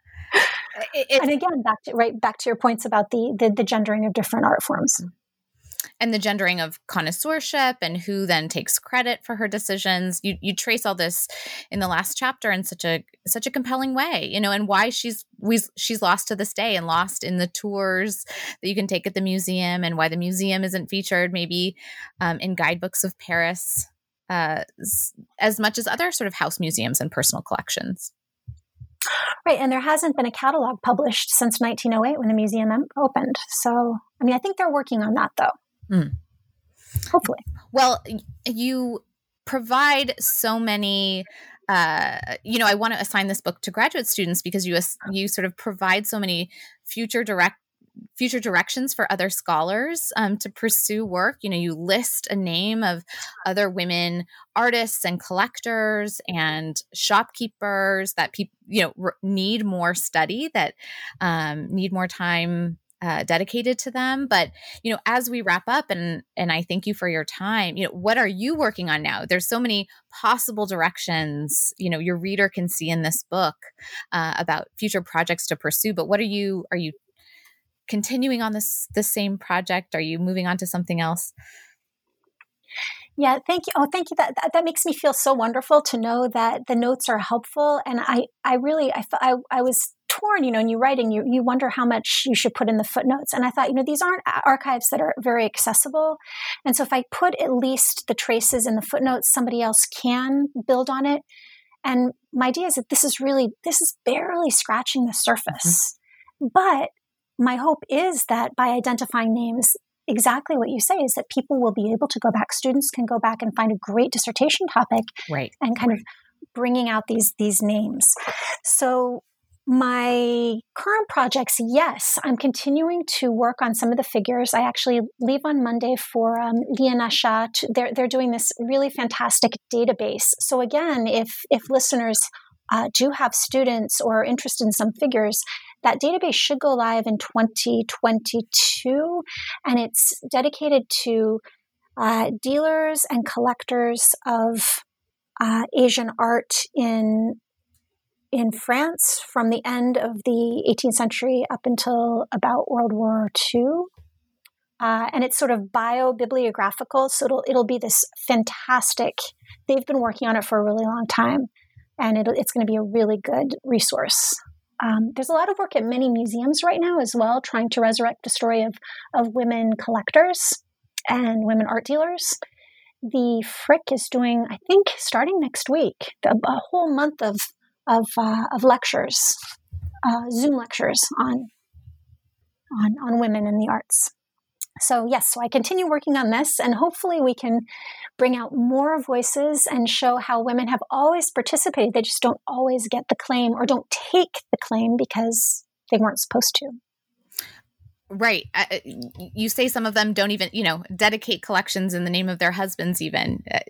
It, and again, back to right back to your points about the, the the gendering of different art forms. And the gendering of connoisseurship and who then takes credit for her decisions. You you trace all this in the last chapter in such a such a compelling way, you know, and why she's we, she's lost to this day and lost in the tours that you can take at the museum, and why the museum isn't featured maybe um, in guidebooks of Paris uh, as much as other sort of house museums and personal collections. Right. And there hasn't been a catalog published since nineteen oh eight when the museum opened. So, I mean, I think they're working on that, though. Mm. Hopefully. Well, you provide so many, uh, you know, I want to assign this book to graduate students because you you sort of provide so many future direct future directions for other scholars um, to pursue work. You know, you list a name of other women artists and collectors and shopkeepers that people, you know, r- need more study, that um, need more time Uh, dedicated to them. But, you know, as we wrap up, and and I thank you for your time, you know, what are you working on now? There's so many possible directions, you know, your reader can see in this book uh, about future projects to pursue. But what are you, are you continuing on this, the same project? Are you moving on to something else? Yeah, thank you. Oh, thank you. That, that that makes me feel so wonderful to know that the notes are helpful. And I, I really, I, I, I was torn, you know, in you writing, you, you wonder how much you should put in the footnotes. And I thought, you know, these aren't archives that are very accessible. And so if I put at least the traces in the footnotes, somebody else can build on it. And my idea is that this is really, this is barely scratching the surface. Mm-hmm. But my hope is that by identifying names, exactly what you say is that people will be able to go back, students can go back and find a great dissertation topic, right, and kind of bringing out these, these names. So my current projects, yes, I'm continuing to work on some of the figures. I actually leave on Monday for um, L'I N H A. To, they're they're doing this really fantastic database. So again, if if listeners uh, do have students or are interested in some figures, that database should go live in twenty twenty-two, and it's dedicated to uh, dealers and collectors of uh, Asian art in. in France from the end of the eighteenth century up until about World War Two. Uh, and it's sort of bio-bibliographical, so it'll, it'll be this fantastic, they've been working on it for a really long time, and it'll, it's going to be a really good resource. Um, there's a lot of work at many museums right now as well, trying to resurrect the story of, of women collectors and women art dealers. The Frick is doing, I think, starting next week, a, a whole month of of uh, of lectures, uh, Zoom lectures on, on on women in the arts. So yes, so I continue working on this, and hopefully we can bring out more voices and show how women have always participated. They just don't always get the claim, or don't take the claim because they weren't supposed to. Right. Uh, you say some of them don't even, you know, dedicate collections in the name of their husbands even. Uh,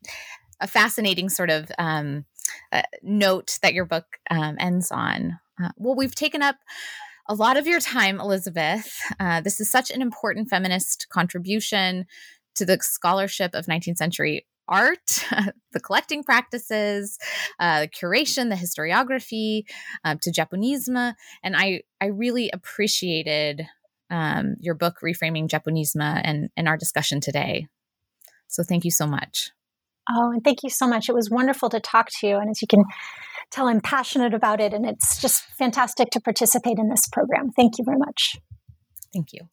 a fascinating sort of um, uh, note that your book um, ends on. Uh, well, we've taken up a lot of your time, Elizabeth. Uh, this is such an important feminist contribution to the scholarship of nineteenth century art, the collecting practices, uh, the curation, the historiography, uh, to Japonisme. And I, I really appreciated um, your book, Reframing Japonisme, and, and our discussion today. So thank you so much. Oh, and thank you so much. It was wonderful to talk to you. And as you can tell, I'm passionate about it. And it's just fantastic to participate in this program. Thank you very much. Thank you.